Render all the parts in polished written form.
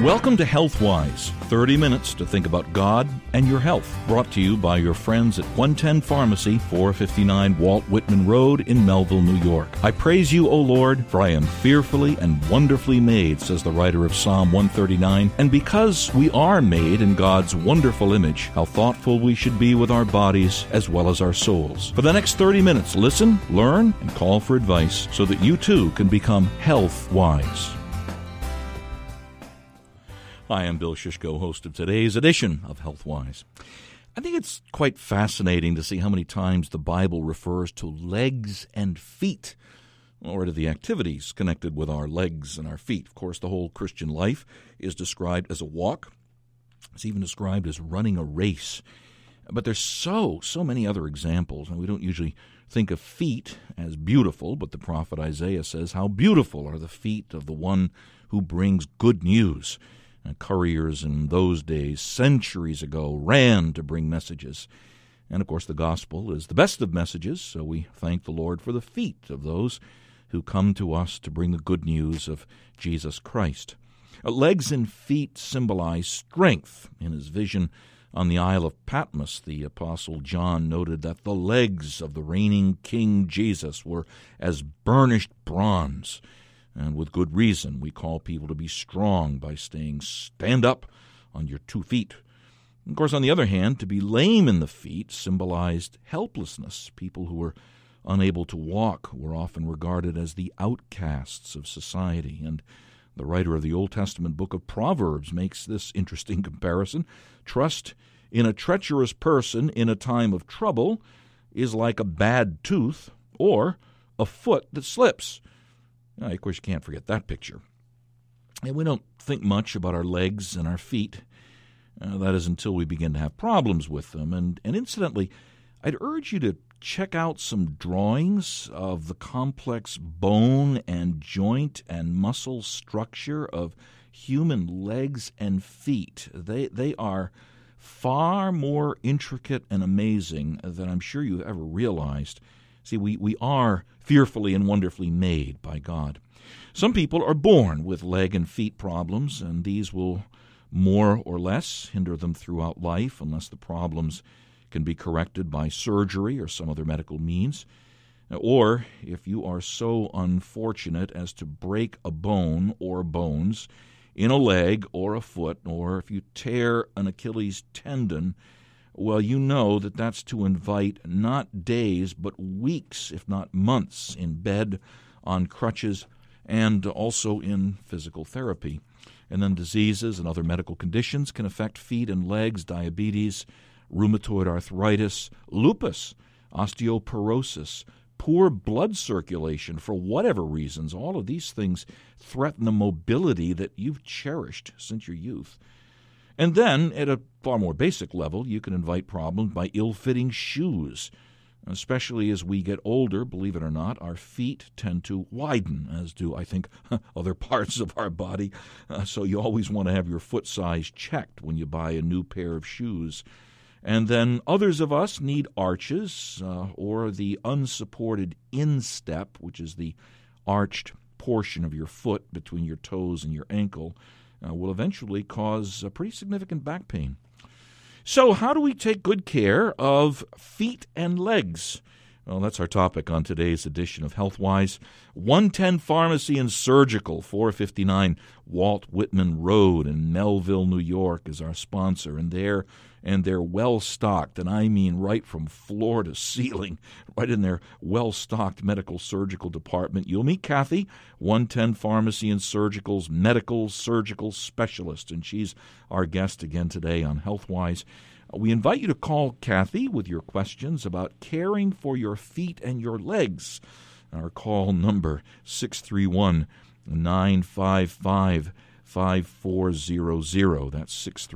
Welcome to HealthWise, 30 minutes to think about God and your health. Brought to you by your friends at 110 Pharmacy, 459 Walt Whitman Road in Melville, New York. I praise you, O Lord, for I am fearfully and wonderfully made, says the writer of Psalm 139. And because we are made in God's wonderful image, how thoughtful we should be with our bodies as well as our souls. For the next 30 minutes, listen, learn, and call for advice so that you too can become health-wise. Hi, I'm Bill Shishko, host of today's edition of HealthWise. I think it's quite fascinating to see how many times the Bible refers to legs and feet, or to the activities connected with our legs and our feet. Of course, the whole Christian life is described as a walk. It's even described as running a race. But there's so many other examples, and we don't usually think of feet as beautiful, but the prophet Isaiah says, "How beautiful are the feet of the one who brings good news." Couriers in those days, centuries ago, ran to bring messages. And, of course, the gospel is the best of messages, so we thank the Lord for the feet of those who come to us to bring the good news of Jesus Christ. Legs and feet symbolize strength. In his vision on the Isle of Patmos, the Apostle John noted that the legs of the reigning King Jesus were as burnished bronze. And with good reason, we call people to be strong by stand up on your 2 feet. Of course, on the other hand, to be lame in the feet symbolized helplessness. People who were unable to walk were often regarded as the outcasts of society. And the writer of the Old Testament book of Proverbs makes this interesting comparison. Trust in a treacherous person in a time of trouble is like a bad tooth or a foot that slips. Of course, you can't forget that picture. And we don't think much about our legs and our feet. That is until we begin to have problems with them. And incidentally, I'd urge you to check out some drawings of the complex bone and joint and muscle structure of human legs and feet. They are far more intricate and amazing than I'm sure you've ever realized. See, we are fearfully and wonderfully made by God. Some people are born with leg and feet problems, and these will more or less hinder them throughout life unless the problems can be corrected by surgery or some other medical means. Or if you are so unfortunate as to break a bone or bones in a leg or a foot, or if you tear an Achilles tendon, well, you know that that's to invite not days, but weeks, if not months, in bed, on crutches, and also in physical therapy. And then diseases and other medical conditions can affect feet and legs, diabetes, rheumatoid arthritis, lupus, osteoporosis, poor blood circulation for whatever reasons. All of these things threaten the mobility that you've cherished since your youth. And then, at a far more basic level, you can invite problems by ill-fitting shoes. Especially as we get older, believe it or not, our feet tend to widen, as do, I think, other parts of our body. So you always want to have your foot size checked when you buy a new pair of shoes. And then others of us need arches or the unsupported instep, which is the arched portion of your foot between your toes and your ankle, will eventually cause a pretty significant back pain. So how do we take good care of feet and legs? Well, that's our topic on today's edition of HealthWise. 110 Pharmacy and Surgical, 459 Walt Whitman Road in Melville, New York is our sponsor, and they're well-stocked, and I mean right from floor to ceiling, right in their well-stocked medical surgical department. You'll meet Kathy, 110 Pharmacy and Surgical's medical surgical specialist, and she's our guest again today on HealthWise. We invite you to call Kathy with your questions about caring for your feet and your legs. Our call number, 631-955-5400. That's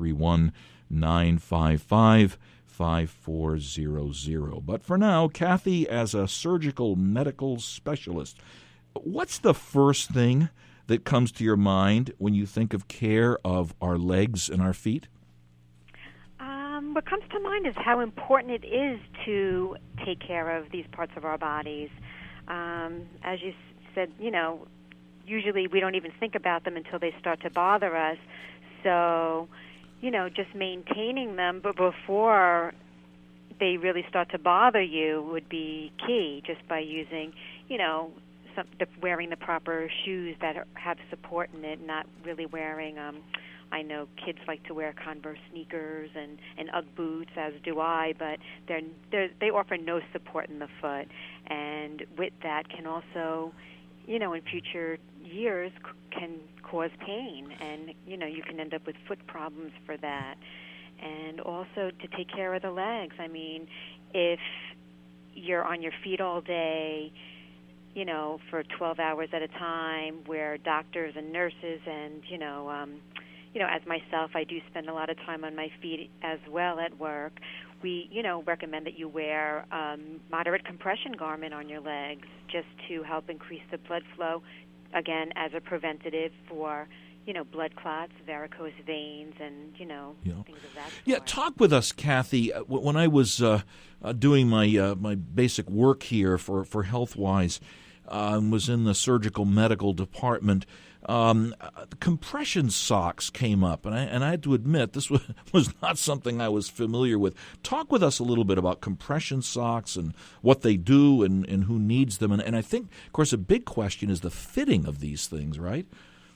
631-955-5400. But for now, Kathy, as a surgical medical specialist, what's the first thing that comes to your mind when you think of care of our legs and our feet? What comes to mind is how important it is to take care of these parts of our bodies. As you said, usually we don't even think about them until they start to bother us. So, just maintaining them but before they really start to bother you would be key, just by using, wearing the proper shoes that have support in it, not really wearing, I know kids like to wear Converse sneakers and Ugg boots, as do I, but they offer no support in the foot. And with that can also, in future years can cause pain, and, you can end up with foot problems for that. And also to take care of the legs. I mean, if you're on your feet all day, for 12 hours at a time, where doctors and nurses and, as myself, I do spend a lot of time on my feet as well at work. We, recommend that you wear moderate compression garment on your legs just to help increase the blood flow, again, as a preventative for blood clots, varicose veins, and, things of that sort. Yeah, talk with us, Kathy. When I was doing my basic work here for HealthWise, was in the surgical medical department, compression socks came up, and I had to admit this was not something I was familiar with. Talk with us a little bit about compression socks and what they do and who needs them. And I think, of course, a big question is the fitting of these things, right?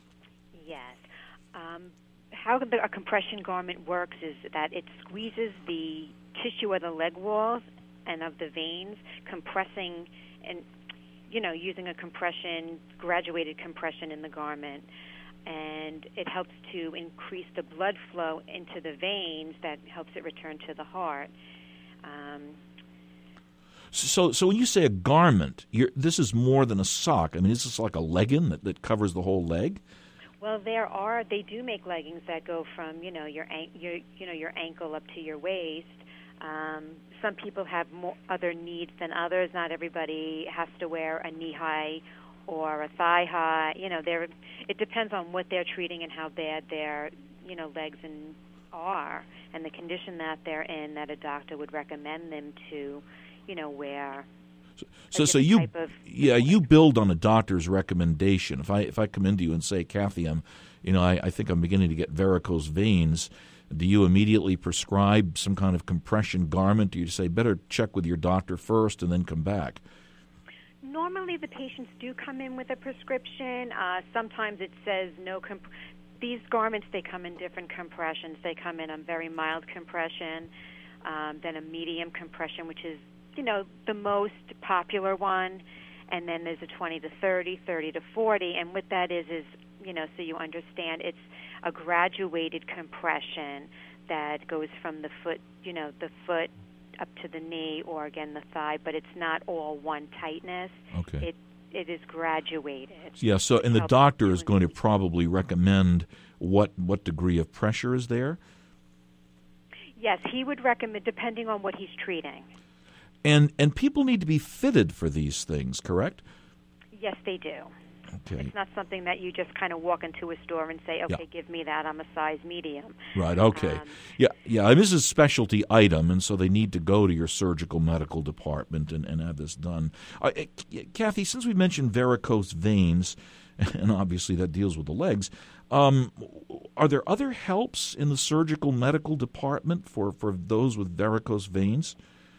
How a compression garment works is that it squeezes the tissue of the leg walls and of the veins, compressing and, using a graduated compression in the garment. And it helps to increase the blood flow into the veins that helps it return to the heart. So when you say a garment, this is more than a sock. I mean, is this like a legging that covers the whole leg? Well, they do make leggings that go from, your ankle up to your waist. Some people have other needs than others. Not everybody has to wear a knee-high or a thigh-high. It depends on what they're treating and how bad their, legs are, and the condition that they're in, that a doctor would recommend them to, wear. So you build on a doctor's recommendation. If I come into you and say, Kathy, I think I'm beginning to get varicose veins, do you immediately prescribe some kind of compression garment? Do you say better check with your doctor first and then come back? Normally, the patients do come in with a prescription. Sometimes it says no. These garments, they come in different compressions. They come in a very mild compression, then a medium compression, which is the most popular one, and then there's a 20 to 30, 30 to 40, and what that is, so you understand, it's a graduated compression that goes from the foot, the foot up to the knee, or again the thigh, but it's not all one tightness. Okay. It is graduated. Yeah, and the doctor is going to probably recommend what degree of pressure is there? Yes, he would recommend, depending on what he's treating. And people need to be fitted for these things, correct? Yes, they do. Okay. It's not something that you just kind of walk into a store and say, okay, give me that. I'm a size medium. Right, okay. This is a specialty item, and so they need to go to your surgical medical department and have this done. Kathy, since we mentioned varicose veins, and obviously that deals with the legs, are there other helps in the surgical medical department for those with varicose veins?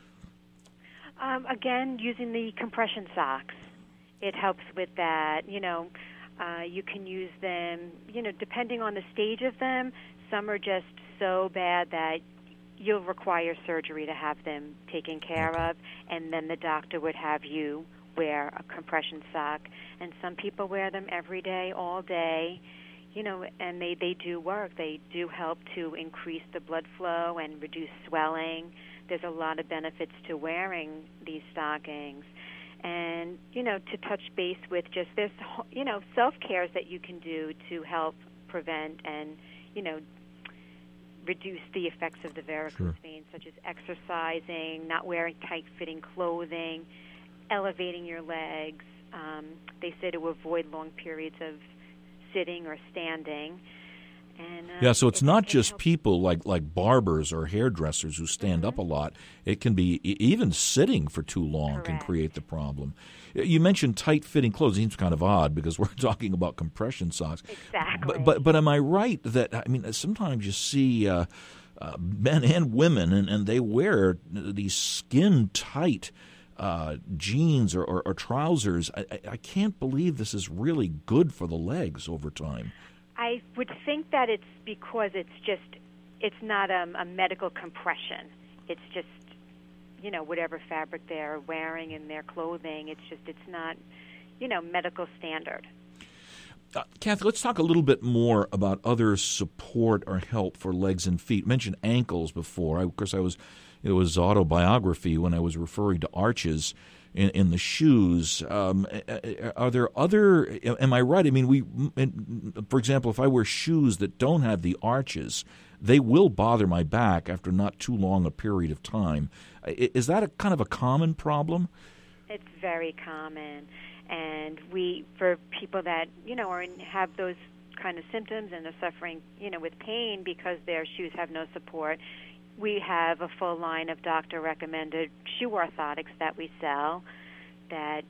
Again, using the compression socks. It helps with that. You can use them, depending on the stage of them. Some are just so bad that you'll require surgery to have them taken care of, and then the doctor would have you wear a compression sock. And some people wear them every day, all day, and they do work. They do help to increase the blood flow and reduce swelling. There's a lot of benefits to wearing these stockings. And, to touch base with just this, self-cares that you can do to help prevent and, reduce the effects of the varicose veins, such as exercising, not wearing tight-fitting clothing, elevating your legs. They say to avoid long periods of sitting or standing. And, yeah, so it's not just helps. people like barbers or hairdressers who stand up a lot. It can be even sitting for too long can Correct. create the problem. You mentioned tight-fitting clothes. It seems kind of odd because we're talking about compression socks. Exactly. But am I right that, I mean, sometimes you see men and women, and they wear these skin-tight jeans or trousers. I can't believe this is really good for the legs over time. I would think that it's because it's not a medical compression. It's just, whatever fabric they're wearing in their clothing. It's not, medical standard. Kathy, let's talk a little bit more about other support or help for legs and feet. You mentioned ankles before. Of course, it was autobiography when I was referring to arches in the shoes. Are there other? Am I right? I mean, for example, if I wear shoes that don't have the arches, they will bother my back after not too long a period of time. Is that a kind of a common problem? It's very common, and for people that have those kind of symptoms and are suffering, with pain because their shoes have no support. We have a full line of doctor-recommended shoe orthotics that we sell that,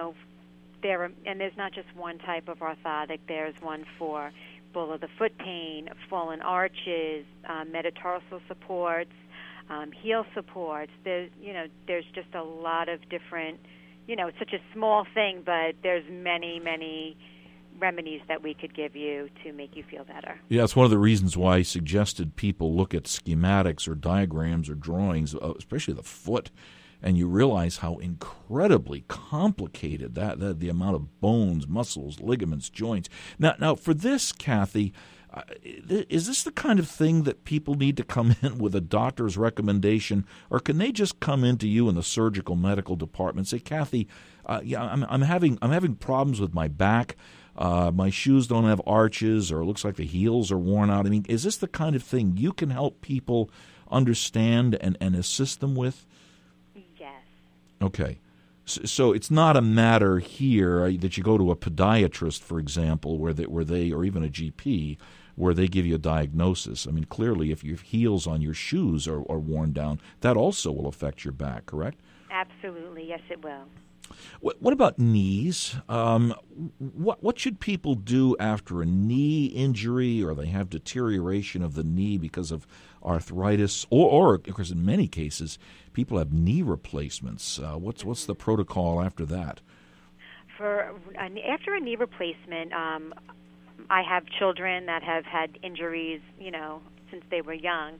and there's not just one type of orthotic. There's one for bull of the foot pain, fallen arches, metatarsal supports, heel supports. There's just a lot of different, it's such a small thing, but there's many, many remedies that we could give you to make you feel better. Yeah, it's one of the reasons why I suggested people look at schematics or diagrams or drawings, especially the foot, and you realize how incredibly complicated that the amount of bones, muscles, ligaments, joints. Now for this, Kathy, is this the kind of thing that people need to come in with a doctor's recommendation, or can they just come into you in the surgical medical department and say, Kathy, I'm having problems with my back. My shoes don't have arches, or it looks like the heels are worn out. I mean, is this the kind of thing you can help people understand and assist them with? Yes. Okay. So it's not a matter here that you go to a podiatrist, for example, where they or even a GP, where they give you a diagnosis. I mean, clearly, if your heels on your shoes are worn down, that also will affect your back, correct? Absolutely. Yes, it will. What about knees? What should people do after a knee injury, or they have deterioration of the knee because of arthritis, or of course, in many cases, people have knee replacements? What's the protocol after that? After a knee replacement, I have children that have had injuries, since they were young.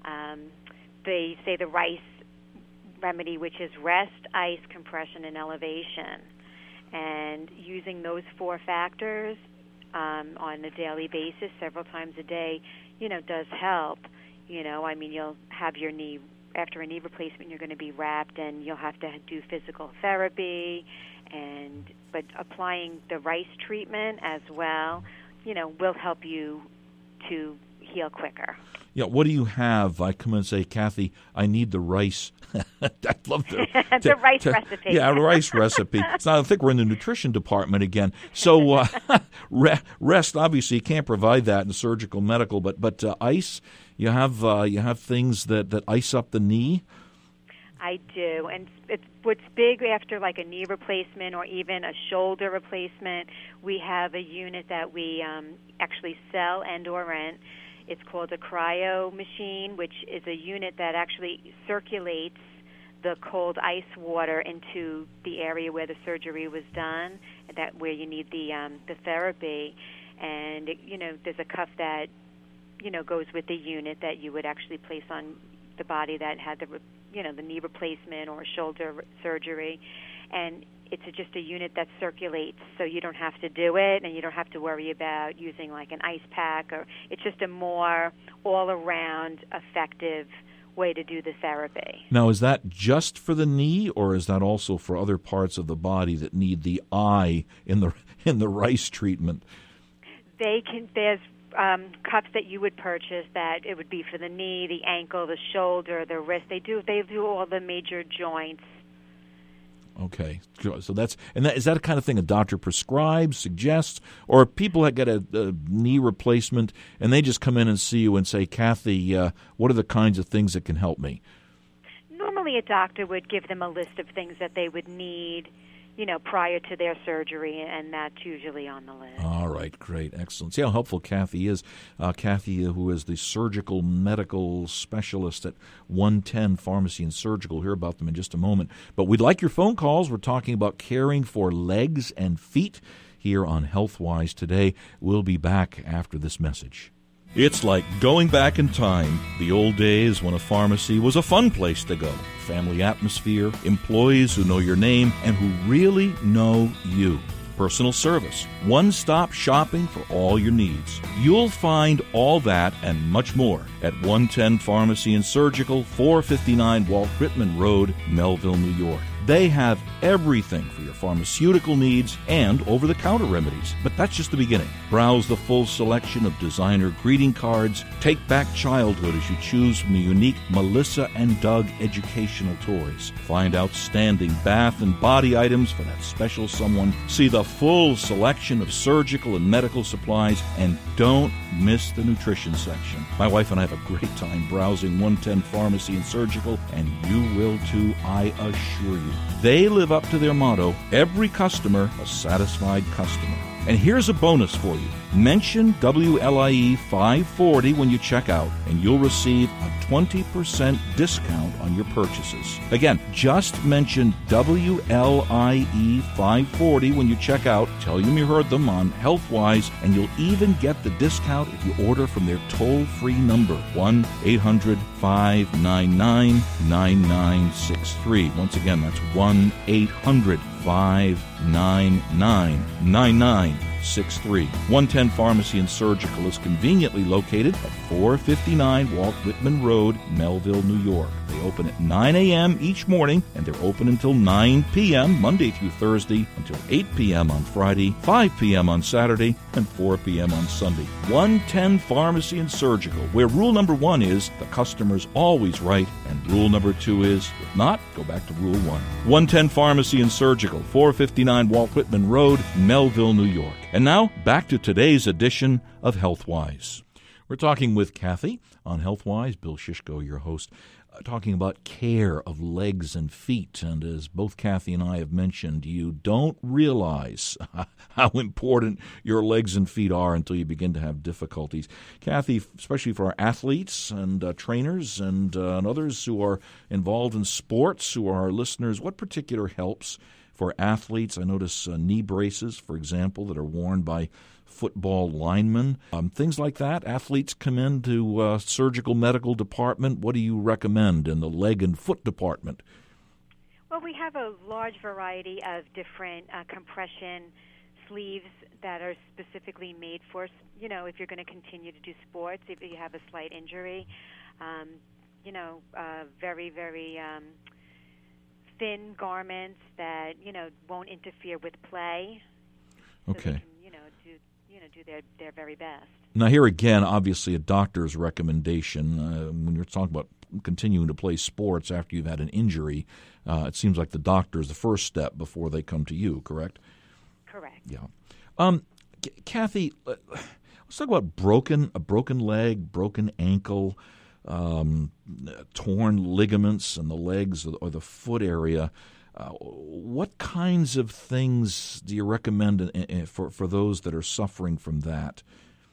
They say the Rice remedy, which is rest, ice, compression, and elevation. And using those 4 factors on a daily basis, several times a day, does help. You'll have your knee, after a knee replacement, you're going to be wrapped, and you'll have to do physical therapy, but applying the Rice treatment as well, will help you to heal quicker. Yeah, what do you have? I come and say, Kathy, I need the rice. I'd love to. The rice recipe. Yeah, a rice recipe. So I think we're in the nutrition department again. So rest, obviously, you can't provide that in surgical medical, but ice, you have things that ice up the knee. I do, and what's big after like a knee replacement or even a shoulder replacement. We have a unit that we actually sell and or rent. It's called a cryo machine, which is a unit that actually circulates the cold ice water into the area where the surgery was done, where you need the therapy. And there's a cuff that goes with the unit that you would actually place on the body that had the knee replacement or shoulder surgery, and it's just a unit that circulates, so you don't have to do it, and you don't have to worry about using like an ice pack, or it's just a more all-around effective way to do the therapy. Now, is that just for the knee, or is that also for other parts of the body that need the eye in the Rice treatment? There's cups that you would purchase that it would be for the knee, the ankle, the shoulder, the wrist. They do all the major joints. Okay, so is that a kind of thing a doctor prescribes, suggests, or people that get a knee replacement and they just come in and see you and say, Kathy, what are the kinds of things that can help me? Normally a doctor would give them a list of things that they would need, prior to their surgery, and that's usually on the list. All right, great, excellent. See how helpful Kathy is. Kathy, who is the surgical medical specialist at 110 Pharmacy and Surgical. We'll hear about them in just a moment. But we'd like your phone calls. We're talking about caring for legs and feet here on HealthWise today. We'll be back after this message. It's like going back in time, the old days when a pharmacy was a fun place to go. Family atmosphere, employees who know your name and who really know you. Personal service, one-stop shopping for all your needs. You'll find all that and much more at 110 Pharmacy and Surgical, 459 Walt Whitman Road, Melville, New York. They have everything for your pharmaceutical needs and over-the-counter remedies. But that's just the beginning. Browse the full selection of designer greeting cards. Take back childhood as you choose from the unique Melissa and Doug educational toys. Find outstanding bath and body items for that special someone. See the full selection of surgical and medical supplies. And don't miss the nutrition section. My wife and I have a great time browsing 110 Pharmacy and Surgical, and you will too, I assure you. They live up to their motto, every customer, a satisfied customer. And here's a bonus for you. Mention WLIE 540 when you check out, and you'll receive a 20% discount on your purchases. Again, just mention WLIE 540 when you check out. Tell them you heard them on HealthWise, and you'll even get the discount if you order from their toll-free number, 1-800-599-9963. Once again, that's 1-800-599-9963. 110 Pharmacy and Surgical is conveniently located at 459 Walt Whitman Road, Melville, New York. They open at 9 a.m. each morning, and they're open until 9 p.m. Monday through Thursday, until 8 p.m. on Friday, 5 p.m. on Saturday, and 4 p.m. on Sunday. 110 Pharmacy and Surgical, where rule number 1 is the customer's always right, and rule number 2 is, if not, go back to rule 1. 110 Pharmacy and Surgical, 459 Walt Whitman Road, Melville, New York. And now, back to today's edition of HealthWise. We're talking with Kathy on HealthWise. Bill Shishko, your host, talking about care of legs and feet. And as both Kathy and I have mentioned, you don't realize how important your legs and feet are until you begin to have difficulties. Kathy, especially for our athletes and trainers and others who are involved in sports, who are our listeners, what particular helps for athletes? I notice knee braces, for example, that are worn by football linemen, things like that. Athletes come into surgical medical department. What do you recommend in the leg and foot department? Well, we have a large variety of different compression sleeves that are specifically made for, if you're going to continue to do sports, if you have a slight injury, very, very thin garments that, won't interfere with play. So okay. They can, do their very best. Now, here again, obviously a doctor's recommendation. When you're talking about continuing to play sports after you've had an injury, it seems like the doctor is the first step before they come to you, correct? Correct. Yeah. Kathy, let's talk about a broken leg, broken ankle, torn ligaments in the legs or the foot area. What kinds of things do you recommend for those that are suffering from that?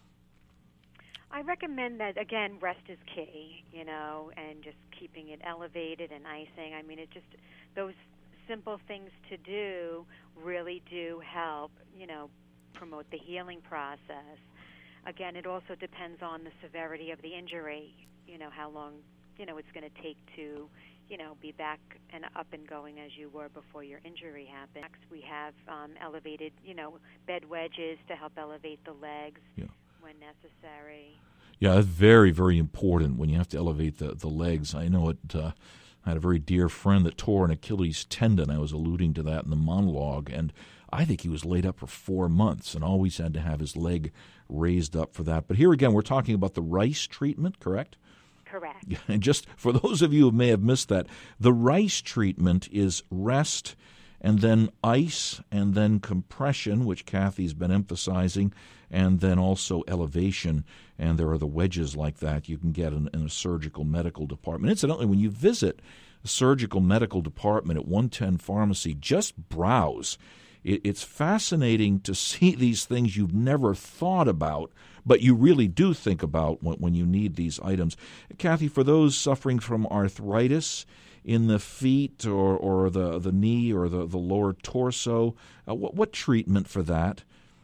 I recommend that, again, rest is key, and just keeping it elevated and icing. I mean, those simple things to do really do help, promote the healing process. Again, it also depends on the severity of the injury, how long, it's going to take to, be back and up and going as you were before your injury happened. We have elevated, bed wedges to help elevate the legs when necessary. Yeah, it's very, very important when you have to elevate the legs. I know it. I had a very dear friend that tore an Achilles tendon. I was alluding to that in the monologue, and I think he was laid up for 4 months and always had to have his leg raised up for that. But here again, we're talking about the Rice treatment, correct? Correct. And just for those of you who may have missed that, the Rice treatment is rest and then ice, and then compression, which Kathy's been emphasizing, and then also elevation. And there are the wedges like that you can get in a surgical medical department. Incidentally, when you visit a surgical medical department at 110 Pharmacy, just browse. It's fascinating to see these things you've never thought about, but you really do think about when you need these items. Kathy, for those suffering from arthritis in the feet or the knee or the lower torso, what treatment for that?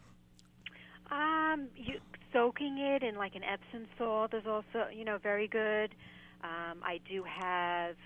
Soaking it in like an Epsom salt is also, very good. I do have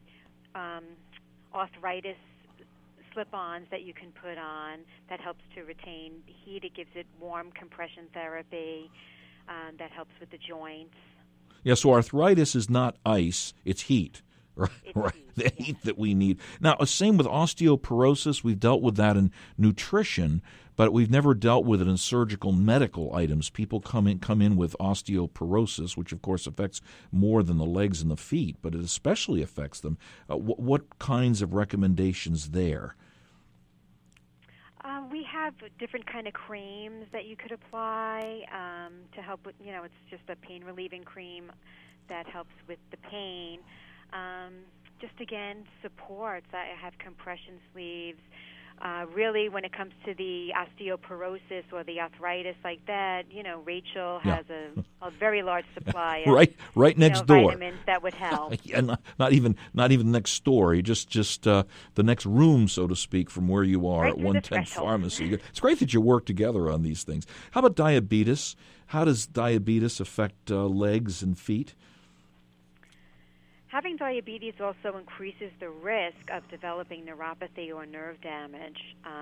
arthritis slip-ons that you can put on that helps to retain heat. It gives it warm compression therapy that helps with the joints. Yeah, so arthritis is not ice, it's heat. Right, It's right. heat, The yes. heat that we need. Now, same with osteoporosis. We've dealt with that in nutrition, but we've never dealt with it in surgical medical items. People come in with osteoporosis, which of course affects more than the legs and the feet, but it especially affects them. What kinds of recommendations there? We have different kind of creams that you could apply to help with, it's just a pain-relieving cream that helps with the pain. Just again, supports. I have compression sleeves. Really, when it comes to the osteoporosis or the arthritis like that, Rachel has a very large supply of right next door. vitamins that would help. Yeah, not even next door. Just the next room, so to speak, from where you are Right at through the 110 threshold. Pharmacy. It's great that you work together on these things. How about diabetes? How does diabetes affect legs and feet? Having diabetes also increases the risk of developing neuropathy or nerve damage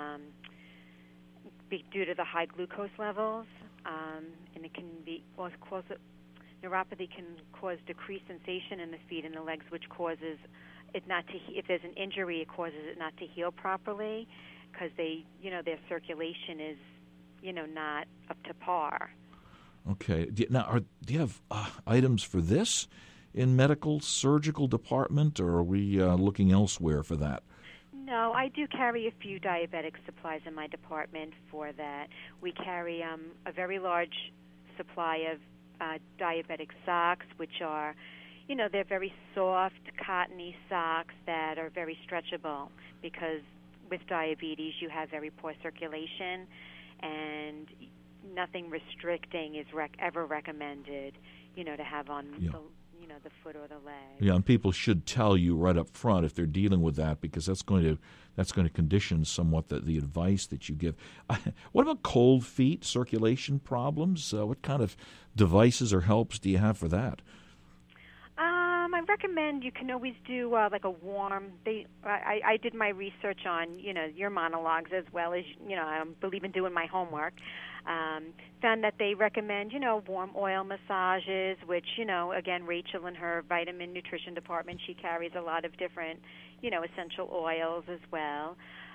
due to the high glucose levels, and it can neuropathy can cause decreased sensation in the feet and the legs, which causes it not to. If there's an injury, it causes it not to heal properly because their circulation is, not up to par. Okay. Now, do you have items for this in medical surgical department, or are we looking elsewhere for that? No, I do carry a few diabetic supplies in my department for that. We carry a very large supply of diabetic socks, which are, they're very soft, cottony socks that are very stretchable because with diabetes you have very poor circulation and nothing restricting is ever recommended, to have on the foot or the leg. Yeah, and people should tell you right up front if they're dealing with that, because that's going to condition somewhat the advice that you give. What about cold feet, circulation problems? What kind of devices or helps do you have for that? I recommend you can always do like a warm. I did my research on your monologues as well as I believe in doing my homework. Found that they recommend warm oil massages, which again Rachel in her vitamin nutrition department, she carries a lot of different essential oils as well.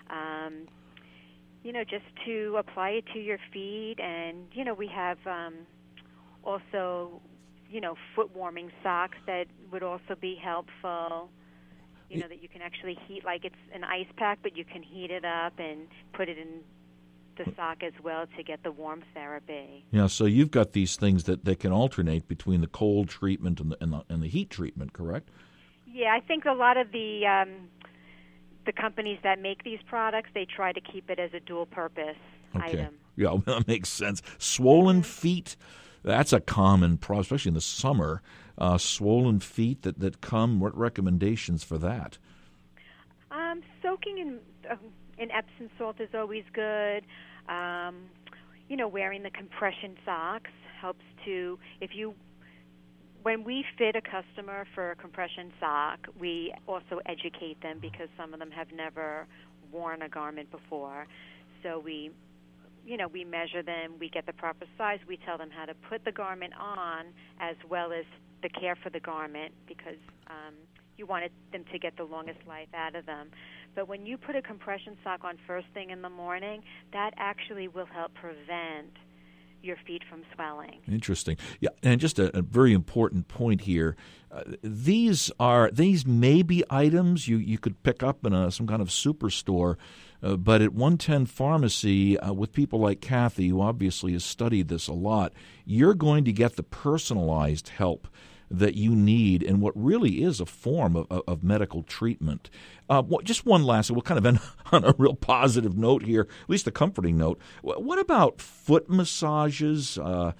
Just to apply it to your feet, and we have also foot warming socks that would also be helpful. That you can actually heat, like it's an ice pack, but you can heat it up and put it in the sock as well to get the warm therapy. Yeah, so you've got these things that can alternate between the cold treatment and the heat treatment, correct? Yeah, I think a lot of the companies that make these products, they try to keep it as a dual purpose item. Yeah, that makes sense. Swollen feet. That's a common problem, especially in the summer. Swollen feet that come. What recommendations for that? Soaking in Epsom salt is always good. Wearing the compression socks helps to. When we fit a customer for a compression sock, we also educate them because some of them have never worn a garment before. So we measure them, we get the proper size, we tell them how to put the garment on as well as the care for the garment because you want them to get the longest life out of them. But when you put a compression sock on first thing in the morning, that actually will help prevent, your feet from swelling. Interesting. Yeah, and just a very important point here. These may be items you could pick up in some kind of superstore, but at 110 Pharmacy, with people like Kathy, who obviously has studied this a lot, you're going to get the personalized help that you need in what really is a form of medical treatment. Just one last, we'll kind of end on a real positive note here, at least a comforting note. What about foot massages,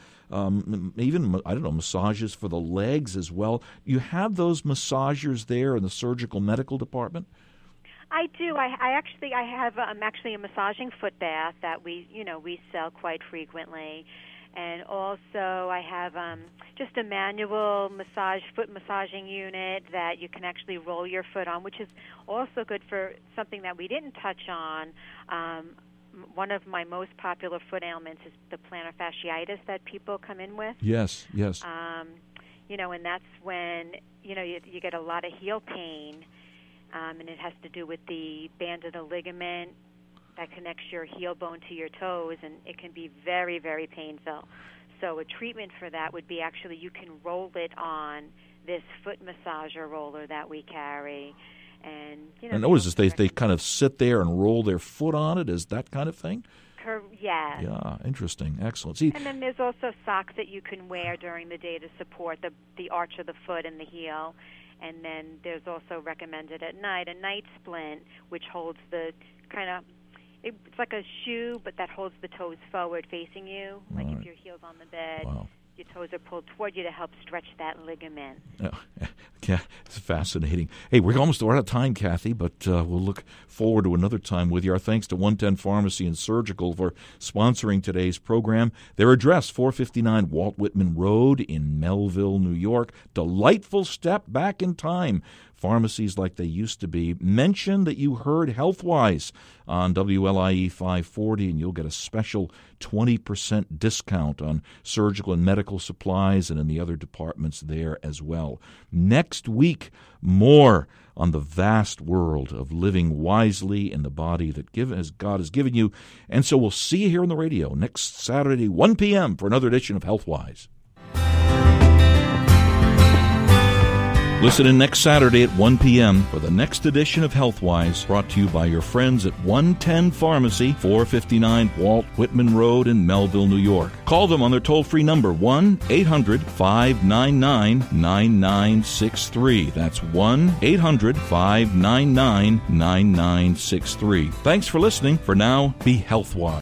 even, massages for the legs as well? You have those massagers there in the surgical medical department? I do. I'm actually a massaging foot bath that we sell quite frequently. And also I have just a manual foot massaging unit that you can actually roll your foot on, which is also good for something that we didn't touch on. One of my most popular foot ailments is the plantar fasciitis that people come in with. Yes. And that's when, you get a lot of heel pain, and it has to do with the band of the ligament that connects your heel bone to your toes, and it can be very, very painful. So a treatment for that would be actually you can roll it on this foot massager roller that we carry. And notice they kind of sit there and roll their foot on it. Is that kind of thing? Yes. Yeah, interesting. Excellent. See, and then there's also socks that you can wear during the day to support the arch of the foot and the heel. And then there's also recommended at night a night splint, which holds the kind of, it's like a shoe, but that holds the toes forward facing you. Like if your heel's on the bed, your toes are pulled toward you to help stretch that ligament. Yeah, it's fascinating. Hey, we're almost out of time, Kathy, but we'll look forward to another time with you. Our thanks to 110 Pharmacy and Surgical for sponsoring today's program. Their address, 459 Walt Whitman Road in Melville, New York. Delightful step back in time. Pharmacies like they used to be. Mention that you heard HealthWise on WLIE 540, and you'll get a special 20% discount on surgical and medical supplies and in the other departments there as well. Next week, more on the vast world of living wisely in the body that God has given you. And so we'll see you here on the radio next Saturday, 1 p.m. for another edition of HealthWise. Listen in next Saturday at 1 p.m. for the next edition of HealthWise, brought to you by your friends at 110 Pharmacy, 459 Walt Whitman Road in Melville, New York. Call them on their toll-free number, 1-800-599-9963. That's 1-800-599-9963. Thanks for listening. For now, be HealthWise.